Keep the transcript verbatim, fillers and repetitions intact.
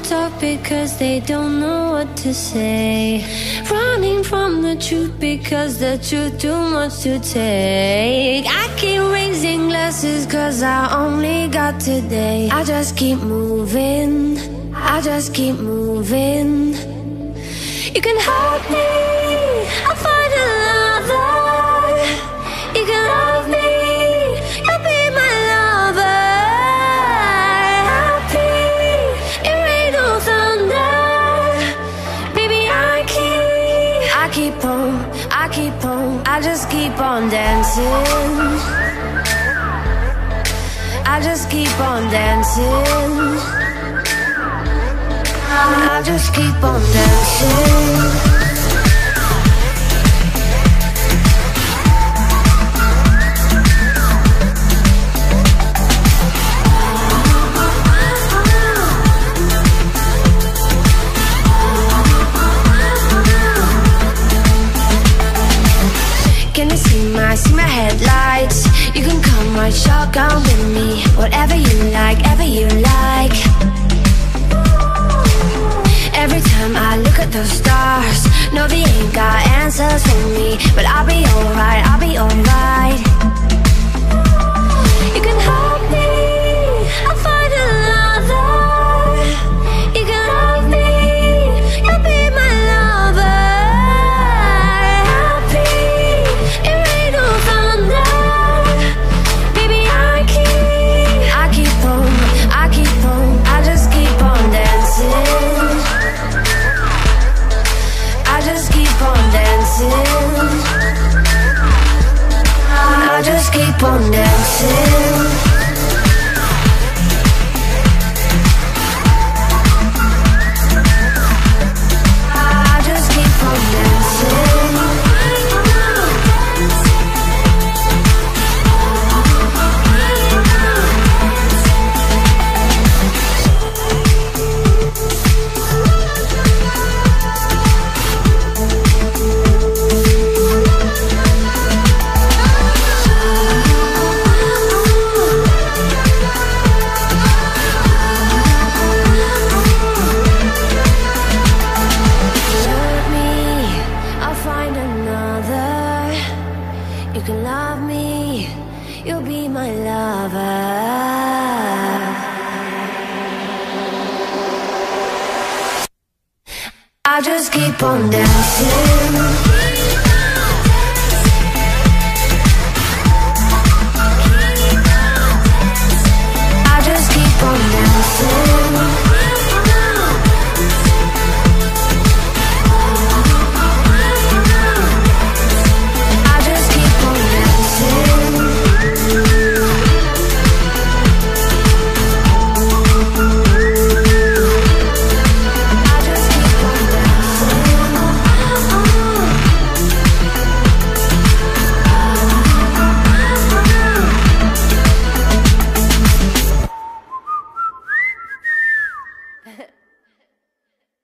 talk because they don't know what to say. Running from the truth because the truth too much to take. I keep raising glasses cause I only got today. I just keep moving, I just keep moving. You can help me, I'll find another. You can love me, you'll be my lover. Happy, it rain or thunder. Baby, I keep, I keep on, I keep on, I just keep on dancing. I just keep on dancing. I just keep on dancing. Can you see my, see my headlights? You can come right shotgun with me. Whatever you like, ever you like. Every time I look at those stars, no, they ain't got answers for me, but I'll be alright, I'll be alright. You can help me, I'll find another. You can love me, you'll be my lover. Happy, it rain or thunder. Baby, I keep, I keep on, I keep on, I just keep on dancing. I just keep on dancing. I just keep on dancing. I just keep on dancing. You can love me, you'll be my lover. I just keep on dancing.